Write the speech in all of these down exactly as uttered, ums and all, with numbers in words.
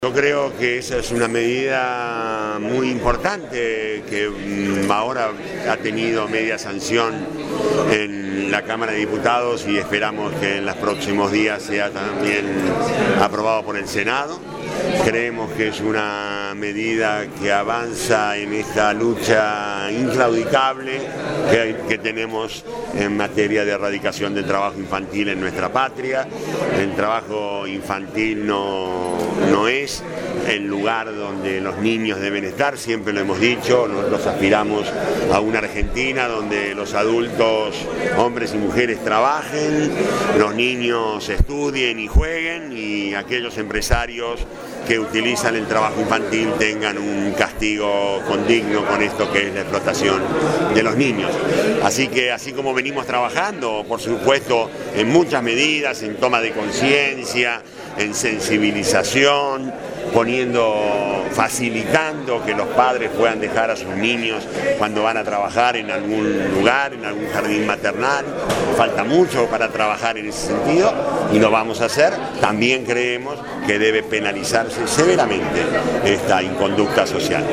Yo creo que esa es una medida muy importante que ahora ha tenido media sanción en la Cámara de Diputados y esperamos que en los próximos días sea también aprobado por el Senado. Creemos que es una medida que avanza en esta lucha inclaudicable que, que tenemos en materia de erradicación del trabajo infantil en nuestra patria. El trabajo infantil no, no es el lugar donde los niños deben estar, siempre lo hemos dicho. Nosotros aspiramos a una Argentina donde los adultos, hombres y mujeres, trabajen, los niños estudien y jueguen, y aquellos empresarios que utilizan el trabajo infantil tengan un castigo condigno con esto que es la explotación de los niños. Así que, así como venimos trabajando, por supuesto, en muchas medidas, en toma de conciencia, en sensibilización, poniendo, facilitando que los padres puedan dejar a sus niños cuando van a trabajar en algún lugar, en algún jardín maternal. Falta mucho para trabajar en ese sentido y lo vamos a hacer. También creemos que debe penalizarse severamente esta inconducta social.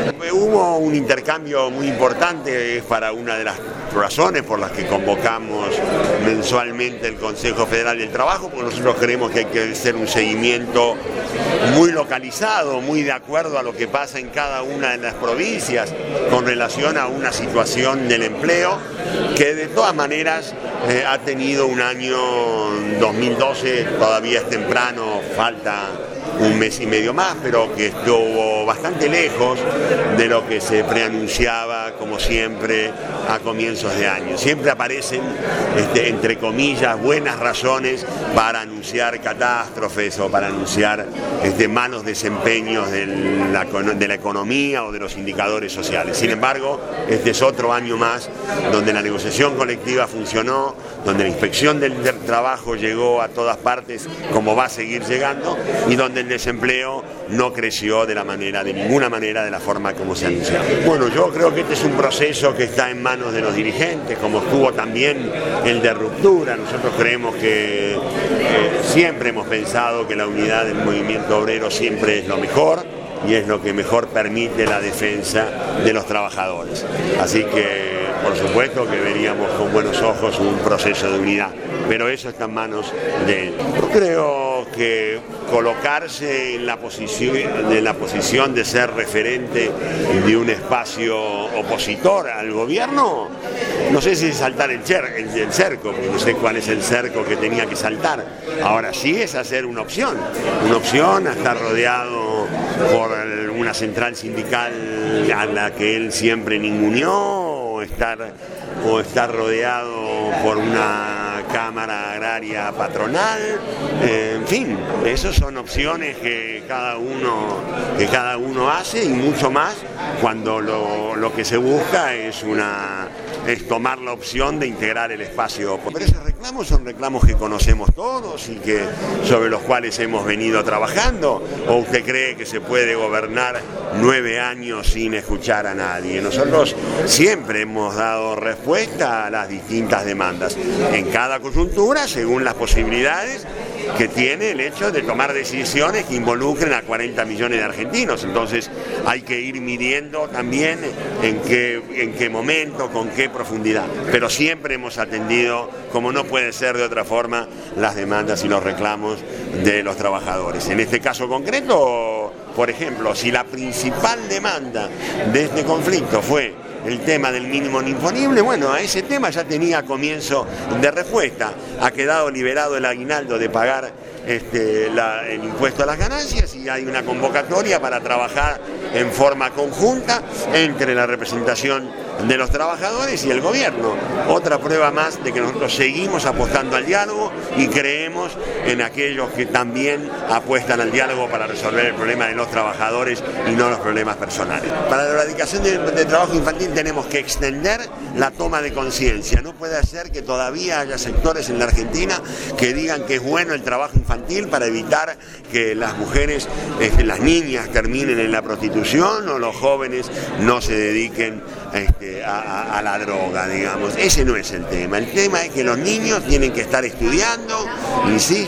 Hubo un intercambio muy importante, es para una de las razones por las que convocamos mensualmente el Consejo Federal del Trabajo, porque nosotros creemos que hay que hacer un seguimiento muy localizado, muy de acuerdo a lo que pasa en cada una de las provincias con relación a una situación del empleo que de todas maneras eh, ha tenido un año dos mil doce, todavía es temprano, falta un mes y medio más, pero que estuvo bastante lejos de lo que se preanunciaba, como siempre, a comienzos de año. Siempre aparecen, este, entre comillas, buenas razones para anunciar catástrofes o para anunciar este, malos desempeños de la, de la economía o de los indicadores sociales. Sin embargo, este es otro año más donde la negociación colectiva funcionó, donde la inspección del trabajo llegó a todas partes, como va a seguir llegando, y donde el desempleo no creció de la manera, de ninguna manera, de la forma como se anunció. Bueno, yo creo que este es un proceso que está en manos de los dirigentes, como estuvo también el de ruptura. Nosotros creemos que eh, siempre hemos pensado que la unidad del movimiento obrero siempre es lo mejor y es lo que mejor permite la defensa de los trabajadores. Así que, por supuesto que veríamos con buenos ojos un proceso de unidad, pero eso está en manos de él. Yo creo que colocarse en la posición, en la posición de ser referente de un espacio opositor al gobierno, no sé si es saltar el, cher, el, el cerco, porque no sé cuál es el cerco que tenía que saltar. Ahora sí es hacer una opción, una opción a estar rodeado por una central sindical a la que él siempre ninguneó, o estar, o estar rodeado por una Cámara Agraria patronal, eh, en fin, esas son opciones que cada uno, que cada uno hace, y mucho más cuando lo, lo que se busca es una es tomar la opción de integrar el espacio. Pero esos reclamos son reclamos que conocemos todos y que sobre los cuales hemos venido trabajando. ¿O usted cree que se puede gobernar nueve años sin escuchar a nadie? Nosotros siempre hemos dado respuesta a las distintas demandas, en cada coyuntura, según las posibilidades que tiene el hecho de tomar decisiones que involucren a cuarenta millones de argentinos. Entonces hay que ir midiendo también en qué, en qué momento, con qué profundidad. Pero siempre hemos atendido, como no puede ser de otra forma, las demandas y los reclamos de los trabajadores. En este caso concreto, por ejemplo, si la principal demanda de este conflicto fue el tema del mínimo imponible, bueno, a ese tema ya tenía comienzo de respuesta. Ha quedado liberado el aguinaldo de pagar este, la, el impuesto a las ganancias, y hay una convocatoria para trabajar en forma conjunta entre la representación de los trabajadores y el gobierno. Otra prueba más de que nosotros seguimos apostando al diálogo y creemos en aquellos que también apuestan al diálogo para resolver el problema de los trabajadores y no los problemas personales. Para la erradicación del de trabajo infantil tenemos que extender la toma de conciencia. No puede ser que todavía haya sectores en la Argentina que digan que es bueno el trabajo infantil para evitar que las mujeres, este, las niñas terminen en la prostitución o los jóvenes no se dediquen este, a, a, a la droga, digamos. Ese no es el tema. El tema es que los niños tienen que estar estudiando, insisto, jugando.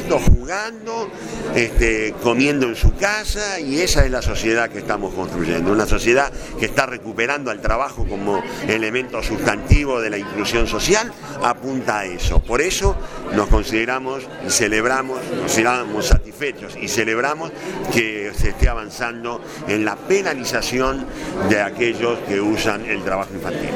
jugando, este, comiendo en su casa, y esa es la sociedad que estamos construyendo, una sociedad que está recuperando al trabajo como elemento sustantivo de la inclusión social, apunta a eso. Por eso nos consideramos y celebramos, nos consideramos satisfechos y celebramos que se esté avanzando en la penalización de aquellos que usan el trabajo infantil.